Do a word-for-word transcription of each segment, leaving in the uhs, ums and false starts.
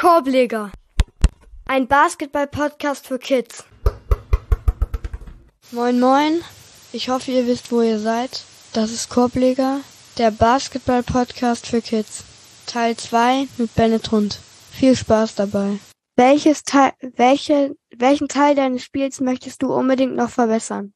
Korbleger, ein Basketball-Podcast für Kids. Moin moin, ich hoffe ihr wisst, wo ihr seid. Das ist Korbleger, der Basketball-Podcast für Kids. Teil zwei mit Bennett Hund. Viel Spaß dabei. Welches Teil, welche, welchen Teil deines Spiels möchtest du unbedingt noch verbessern?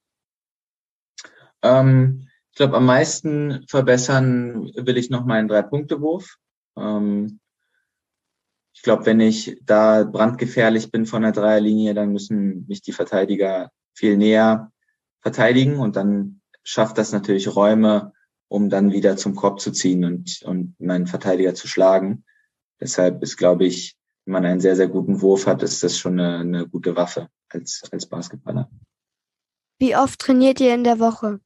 Ähm, ich glaube, am meisten verbessern will ich noch meinen Drei-Punkte-Wurf. Ähm, ich glaube, wenn ich da brandgefährlich bin von der Dreierlinie, dann müssen mich die Verteidiger viel näher verteidigen und dann schafft das natürlich Räume, um dann wieder zum Korb zu ziehen und, und meinen Verteidiger zu schlagen. Deshalb ist, glaube ich, wenn man einen sehr, sehr guten Wurf hat, ist das schon eine, eine gute Waffe als, als Basketballer. Wie oft trainiert ihr in der Woche?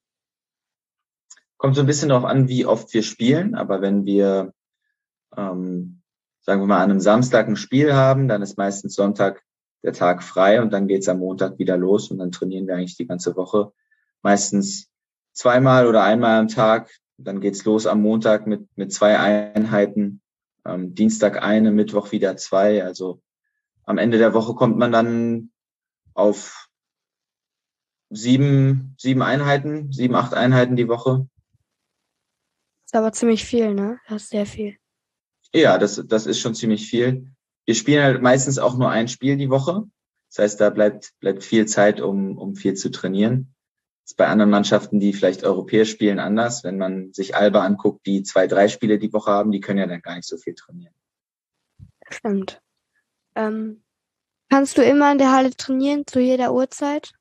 Kommt so ein bisschen darauf an, wie oft wir spielen, aber wenn wir, ähm, sagen wir mal, an einem Samstag ein Spiel haben, dann ist meistens Sonntag der Tag frei und dann geht's am Montag wieder los und dann trainieren wir eigentlich die ganze Woche. Meistens zweimal oder einmal am Tag. Dann geht's los am Montag mit mit zwei Einheiten, ähm, Dienstag eine, Mittwoch wieder zwei. Also am Ende der Woche kommt man dann auf sieben sieben Einheiten, sieben, acht Einheiten die Woche. Ist aber ziemlich viel, ne? Das ist sehr viel. Ja, das das ist schon ziemlich viel. Wir spielen halt meistens auch nur ein Spiel die Woche. Das heißt, da bleibt bleibt viel Zeit, um um viel zu trainieren. Das ist bei anderen Mannschaften, die vielleicht europäisch spielen, anders. Wenn man sich Alba anguckt, die zwei, drei Spiele die Woche haben, die können ja dann gar nicht so viel trainieren. Stimmt. Ähm, kannst du immer in der Halle trainieren, zu jeder Uhrzeit?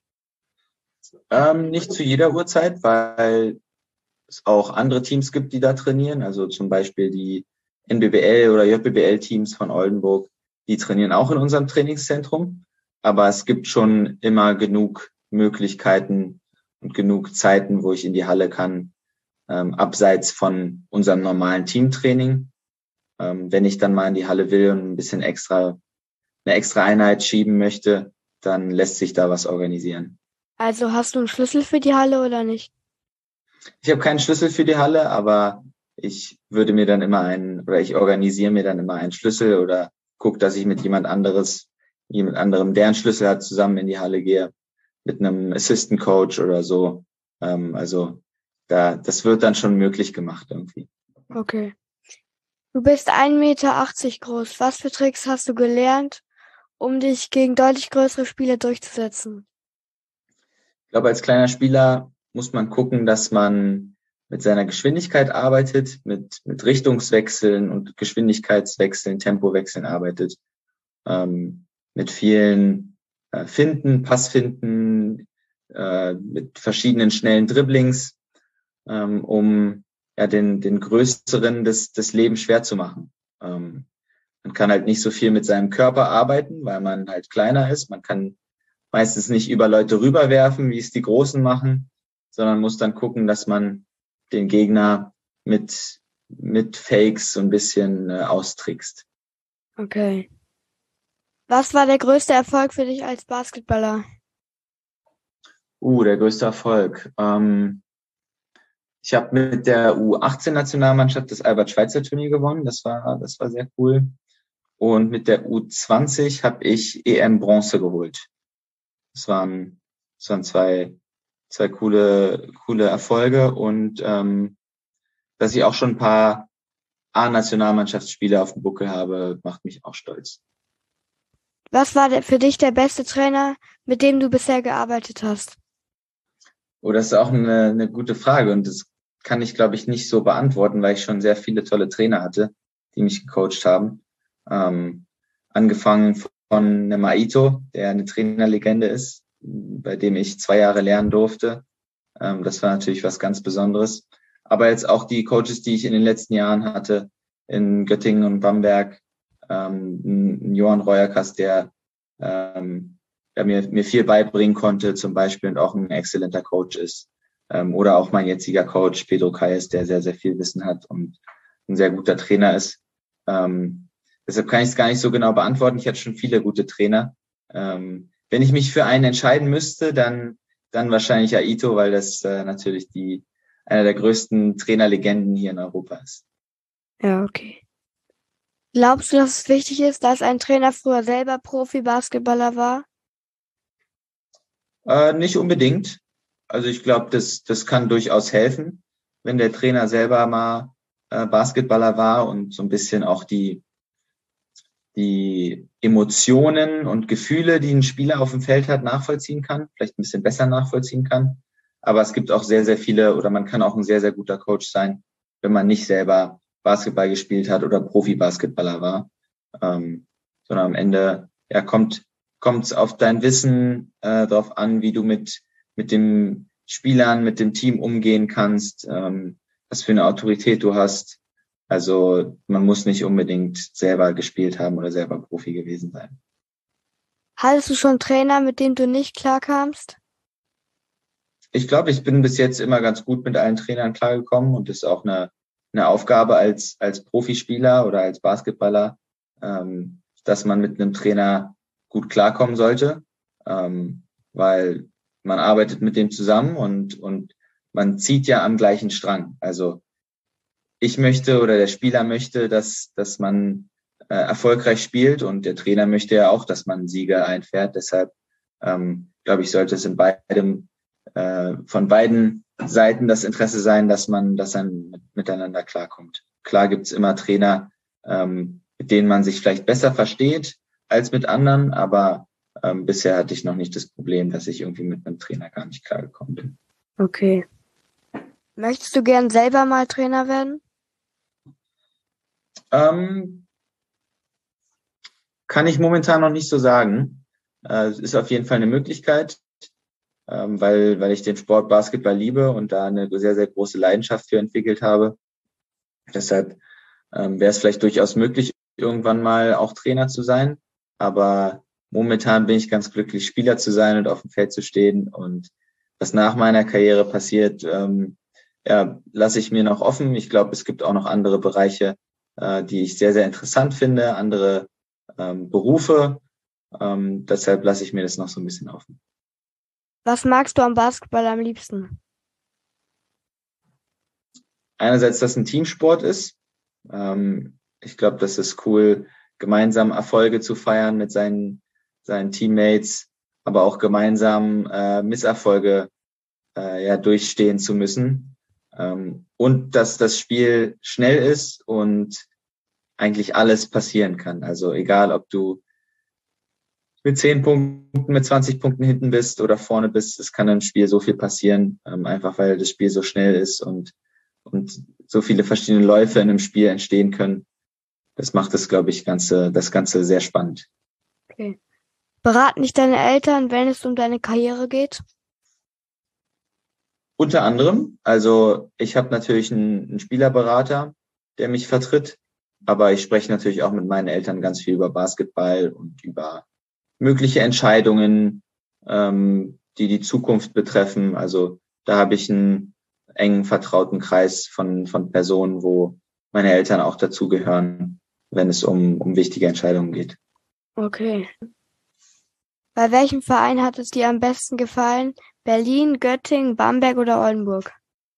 Ähm, nicht zu jeder Uhrzeit, weil es auch andere Teams gibt, die da trainieren. Also zum Beispiel die N B B L oder J B B L-Teams von Oldenburg, die trainieren auch in unserem Trainingszentrum. Aber es gibt schon immer genug Möglichkeiten und genug Zeiten, wo ich in die Halle kann, ähm, abseits von unserem normalen Teamtraining. Ähm, wenn ich dann mal in die Halle will und ein bisschen extra, eine extra Einheit schieben möchte, dann lässt sich da was organisieren. Also hast du einen Schlüssel für die Halle oder nicht? Ich habe keinen Schlüssel für die Halle, aber ich würde mir dann immer einen, oder ich organisiere mir dann immer einen Schlüssel oder gucke, dass ich mit jemand anderes, jemand anderem, der einen Schlüssel hat, zusammen in die Halle gehe, mit einem Assistant Coach oder so. Ähm, also da, das wird dann schon möglich gemacht irgendwie. Okay. Du bist ein Meter achtzig groß. Was für Tricks hast du gelernt, um dich gegen deutlich größere Spieler durchzusetzen? Ich glaube, als kleiner Spieler muss man gucken, dass man mit seiner Geschwindigkeit arbeitet, mit, mit Richtungswechseln und Geschwindigkeitswechseln, Tempowechseln arbeitet, ähm, mit vielen äh, Finden, Passfinden, äh, mit verschiedenen schnellen Dribblings, ähm, um ja den, den Größeren des, des Lebens schwer zu machen. Ähm, man kann halt nicht so viel mit seinem Körper arbeiten, weil man halt kleiner ist. Man kann meistens nicht über Leute rüberwerfen, wie es die Großen machen, sondern muss dann gucken, dass man den Gegner mit mit Fakes so ein bisschen äh, austrickst. Okay. Was war der größte Erfolg für dich als Basketballer? Uh, der größte Erfolg. Ähm, ich habe mit der U achtzehn-Nationalmannschaft das Albert-Schweitzer-Turnier gewonnen. Das war das war sehr cool. Und mit der U zwanzig habe ich E M-Bronze geholt. Das waren, das waren zwei, zwei coole, coole Erfolge und ähm, dass ich auch schon ein paar A-Nationalmannschaftsspiele auf dem Buckel habe, macht mich auch stolz. Was war der, für dich der beste Trainer, mit dem du bisher gearbeitet hast? Oh, das ist auch eine, eine gute Frage und das kann ich, glaube ich, nicht so beantworten, weil ich schon sehr viele tolle Trainer hatte, die mich gecoacht haben. Ähm, angefangen von einem Aito, der eine Trainerlegende ist, bei dem ich zwei Jahre lernen durfte. Ähm, das war natürlich was ganz Besonderes. Aber jetzt auch die Coaches, die ich in den letzten Jahren hatte, in Göttingen und Bamberg, ähm, ein Johann Reuerkas, der, ähm, der mir, mir viel beibringen konnte, zum Beispiel, und auch ein exzellenter Coach ist. Ähm, oder auch mein jetziger Coach, Pedro Kayes, der sehr, sehr viel Wissen hat und ein sehr guter Trainer ist. Ähm, deshalb kann ich es gar nicht so genau beantworten. Ich hatte schon viele gute Trainer. Ähm, wenn ich mich für einen entscheiden müsste, dann, dann wahrscheinlich Aito, weil das äh, natürlich die einer der größten Trainerlegenden hier in Europa ist. Ja, okay. Glaubst du, dass es wichtig ist, dass ein Trainer früher selber Profi-Basketballer war? Äh, nicht unbedingt. Also ich glaube, das, das kann durchaus helfen, wenn der Trainer selber mal äh, Basketballer war und so ein bisschen auch die, die Emotionen und Gefühle, die ein Spieler auf dem Feld hat, nachvollziehen kann, vielleicht ein bisschen besser nachvollziehen kann. Aber es gibt auch sehr, sehr viele, oder man kann auch ein sehr, sehr guter Coach sein, wenn man nicht selber Basketball gespielt hat oder Profi-Basketballer war. Ähm, sondern am Ende ja, kommt kommt es auf dein Wissen äh, darauf an, wie du mit mit den Spielern, mit dem Team umgehen kannst, ähm, was für eine Autorität du hast. Also man muss nicht unbedingt selber gespielt haben oder selber Profi gewesen sein. Hattest du schon Trainer, mit dem du nicht klarkamst? Ich glaube, ich bin bis jetzt immer ganz gut mit allen Trainern klargekommen und das ist auch eine, eine Aufgabe als, als Profispieler oder als Basketballer, ähm, dass man mit einem Trainer gut klarkommen sollte, ähm, weil man arbeitet mit dem zusammen und, und man zieht ja am gleichen Strang. Also ich möchte oder der Spieler möchte, dass, dass man äh, erfolgreich spielt und der Trainer möchte ja auch, dass man Siege einfährt. Deshalb ähm, glaube ich, sollte es in beidem äh, von beiden Seiten das Interesse sein, dass man, dass man mit, miteinander klarkommt. Klar gibt's immer Trainer, ähm, mit denen man sich vielleicht besser versteht als mit anderen, aber ähm, bisher hatte ich noch nicht das Problem, dass ich irgendwie mit einem Trainer gar nicht klargekommen bin. Okay. Möchtest du gern selber mal Trainer werden? Ähm, kann ich momentan noch nicht so sagen. Äh, es ist auf jeden Fall eine Möglichkeit, ähm, weil, weil ich den Sport Basketball liebe und da eine sehr, sehr große Leidenschaft für entwickelt habe. Deshalb ähm, wäre es vielleicht durchaus möglich, irgendwann mal auch Trainer zu sein. Aber momentan bin ich ganz glücklich, Spieler zu sein und auf dem Feld zu stehen. Und was nach meiner Karriere passiert, ähm, ja, lasse ich mir noch offen. Ich glaube, es gibt auch noch andere Bereiche, äh, die ich sehr, sehr interessant finde, andere ähm, Berufe. Ähm, deshalb lasse ich mir das noch so ein bisschen offen. Was magst du am Basketball am liebsten? Einerseits, dass ein Teamsport ist. Ähm, ich glaube, das ist cool, gemeinsam Erfolge zu feiern mit seinen, seinen Teammates, aber auch gemeinsam äh, Misserfolge äh, ja durchstehen zu müssen. Ähm, und dass das Spiel schnell ist und eigentlich alles passieren kann. Also egal, ob du mit zehn Punkten, mit zwanzig Punkten hinten bist oder vorne bist, es kann im Spiel so viel passieren, ähm, einfach weil das Spiel so schnell ist und, und so viele verschiedene Läufe in einem Spiel entstehen können. Das macht das, glaube ich, ganze, das Ganze sehr spannend. Okay. Beraten dich deine Eltern, wenn es um deine Karriere geht? Unter anderem, also ich habe natürlich einen, einen Spielerberater, der mich vertritt, aber ich spreche natürlich auch mit meinen Eltern ganz viel über Basketball und über mögliche Entscheidungen, ähm, die die Zukunft betreffen. Also da habe ich einen engen, vertrauten Kreis von, von Personen, wo meine Eltern auch dazugehören, wenn es um, um wichtige Entscheidungen geht. Okay. Bei welchem Verein hat es dir am besten gefallen? Berlin, Göttingen, Bamberg oder Oldenburg?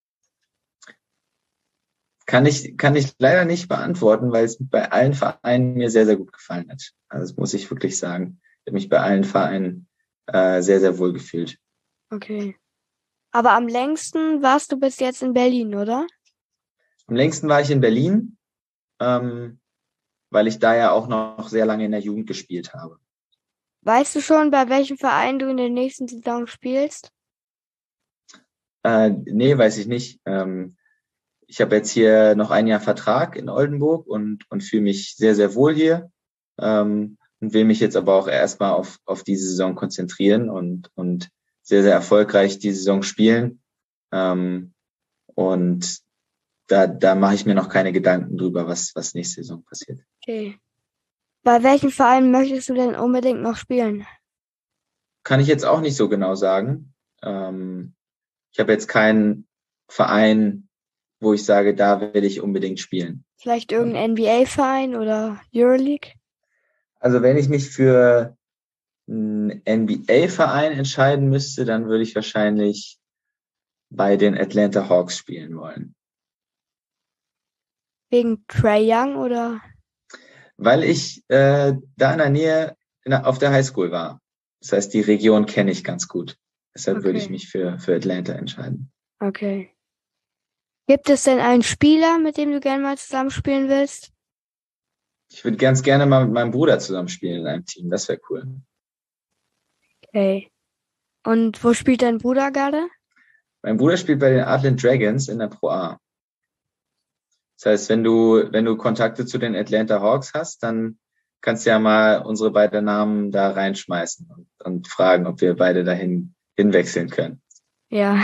Kann ich, kann ich leider nicht beantworten, weil es bei allen Vereinen mir sehr, sehr gut gefallen hat. Also das muss ich wirklich sagen. Ich habe mich bei allen Vereinen äh, sehr, sehr wohl gefühlt. Okay. Aber am längsten warst du bis jetzt in Berlin, oder? Am längsten war ich in Berlin, ähm, weil ich da ja auch noch sehr lange in der Jugend gespielt habe. Weißt du schon, bei welchem Verein du in der nächsten Saison spielst? Äh, nee, weiß ich nicht. Ähm, ich habe jetzt hier noch ein Jahr Vertrag in Oldenburg und, und fühle mich sehr, sehr wohl hier. Ähm, und will mich jetzt aber auch erstmal auf, auf diese Saison konzentrieren und, und sehr, sehr erfolgreich die Saison spielen. Ähm, und da, da mache ich mir noch keine Gedanken drüber, was, was nächste Saison passiert. Okay. Bei welchem Verein möchtest du denn unbedingt noch spielen? Kann ich jetzt auch nicht so genau sagen. Ähm, ich habe jetzt keinen Verein, wo ich sage, da will ich unbedingt spielen. Vielleicht irgendein N B A-Verein oder Euroleague? Also wenn ich mich für einen N B A-Verein entscheiden müsste, dann würde ich wahrscheinlich bei den Atlanta Hawks spielen wollen. Wegen Trae Young oder? Weil ich äh, da in der Nähe in der, auf der Highschool war. Das heißt, die Region kenne ich ganz gut. Deshalb Okay. würde ich mich für, für Atlanta entscheiden. Okay. Gibt es denn einen Spieler, mit dem du gerne mal zusammenspielen willst? Ich würde ganz gerne mal mit meinem Bruder zusammenspielen in einem Team. Das wäre cool. Okay. Und wo spielt dein Bruder gerade? Mein Bruder spielt bei den Artland Dragons in der Pro A. Das heißt, wenn du, wenn du Kontakte zu den Atlanta Hawks hast, dann kannst du ja mal unsere beiden Namen da reinschmeißen und, und fragen, ob wir beide dahin hinwechseln können. Ja.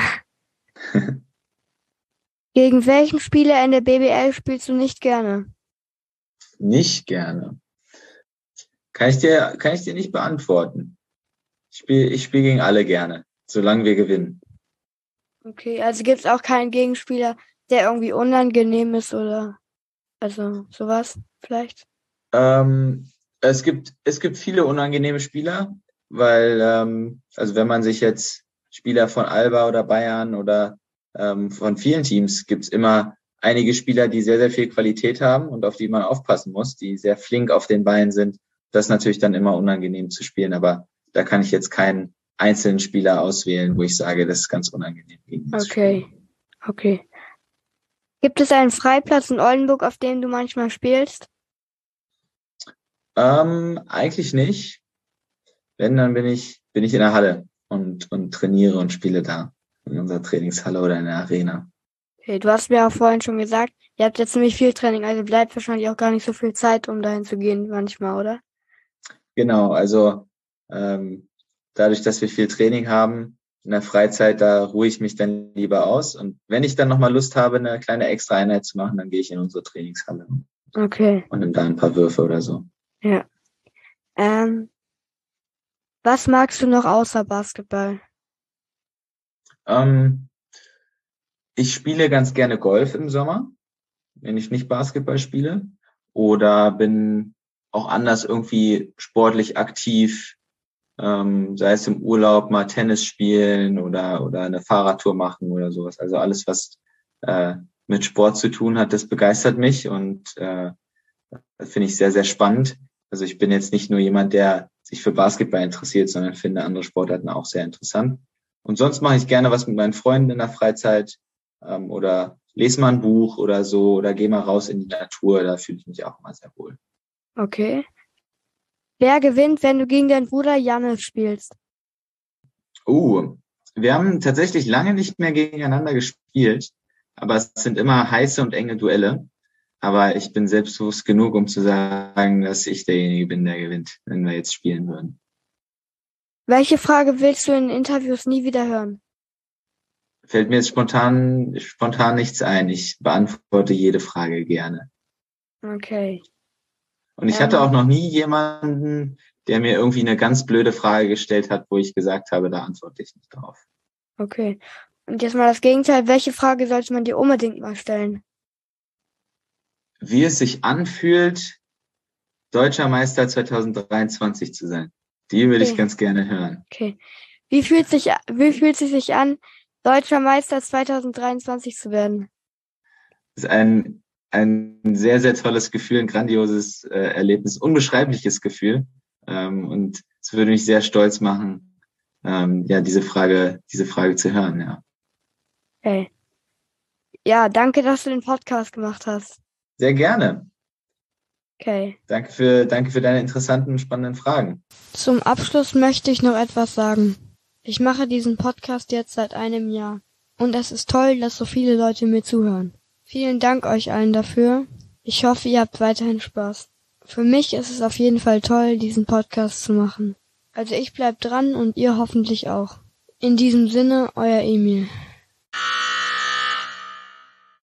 Gegen welchen Spieler in der B B L spielst du nicht gerne? Nicht gerne. Kann ich dir, kann ich dir nicht beantworten. Ich spiele, ich spiele gegen alle gerne, solange wir gewinnen. Okay, also gibt es auch keinen Gegenspieler, der irgendwie unangenehm ist oder also sowas vielleicht? Ähm, es gibt, es gibt viele unangenehme Spieler, weil, ähm, also wenn man sich jetzt Spieler von Alba oder Bayern oder ähm, von vielen Teams gibt's immer einige Spieler, die sehr, sehr viel Qualität haben und auf die man aufpassen muss, die sehr flink auf den Beinen sind. Das ist natürlich dann immer unangenehm zu spielen, aber da kann ich jetzt keinen einzelnen Spieler auswählen, wo ich sage, das ist ganz unangenehm gegen ihn zu spielen. Okay, okay. Gibt es einen Freiplatz in Oldenburg, auf dem du manchmal spielst? Ähm, eigentlich nicht. Wenn, dann bin ich, bin ich in der Halle und, und trainiere und spiele da in unserer Trainingshalle oder in der Arena. Okay, du hast mir auch vorhin schon gesagt, ihr habt jetzt ziemlich viel Training, also bleibt wahrscheinlich auch gar nicht so viel Zeit, um dahin zu gehen manchmal, oder? Genau, also ähm, dadurch, dass wir viel Training haben, in der Freizeit, da ruhe ich mich dann lieber aus. Und wenn ich dann nochmal Lust habe, eine kleine Extra-Einheit zu machen, dann gehe ich in unsere Trainingshalle Okay, und nehme da ein paar Würfe oder so. ja. Ähm, was magst du noch außer Basketball? Ähm, ich spiele ganz gerne Golf im Sommer, wenn ich nicht Basketball spiele. Oder bin auch anders irgendwie sportlich aktiv, ähm, sei es im Urlaub mal Tennis spielen oder oder eine Fahrradtour machen oder sowas. Also alles, was äh, mit Sport zu tun hat, das begeistert mich und äh, das finde ich sehr, sehr spannend. Also ich bin jetzt nicht nur jemand, der sich für Basketball interessiert, sondern finde andere Sportarten auch sehr interessant. Und sonst mache ich gerne was mit meinen Freunden in der Freizeit ähm, oder lese mal ein Buch oder so oder gehe mal raus in die Natur. Da fühle ich mich auch mal sehr wohl. Okay. Wer gewinnt, wenn du gegen deinen Bruder Jannis spielst? Uh, wir haben tatsächlich lange nicht mehr gegeneinander gespielt, aber es sind immer heiße und enge Duelle. Aber ich bin selbstbewusst genug, um zu sagen, dass ich derjenige bin, der gewinnt, wenn wir jetzt spielen würden. Welche Frage willst du in Interviews nie wieder hören? Fällt mir jetzt spontan, spontan nichts ein. Ich beantworte jede Frage gerne. Okay. Und ich Ähm. hatte auch noch nie jemanden, der mir irgendwie eine ganz blöde Frage gestellt hat, wo ich gesagt habe, da antworte ich nicht drauf. Okay. Und jetzt mal das Gegenteil. Welche Frage sollte man dir unbedingt mal stellen? Wie es sich anfühlt, Deutscher Meister zwanzig dreiundzwanzig zu sein. Die würde Okay. ich ganz gerne hören. Okay. Wie fühlt sich, wie fühlt es sich an, Deutscher Meister zwanzig dreiundzwanzig zu werden? Das ist ein, ein sehr, sehr tolles Gefühl, ein grandioses äh, Erlebnis, unbeschreibliches Gefühl. Ähm, und es würde mich sehr stolz machen, ähm, ja, diese Frage, diese Frage zu hören, ja. Okay. Ja, danke, dass du den Podcast gemacht hast. Sehr gerne. Okay. Danke für, danke für deine interessanten, spannenden Fragen. Zum Abschluss möchte ich noch etwas sagen. Ich mache diesen Podcast jetzt seit einem Jahr. Und es ist toll, dass so viele Leute mir zuhören. Vielen Dank euch allen dafür. Ich hoffe, ihr habt weiterhin Spaß. Für mich ist es auf jeden Fall toll, diesen Podcast zu machen. Also ich bleib dran und ihr hoffentlich auch. In diesem Sinne, euer Emil.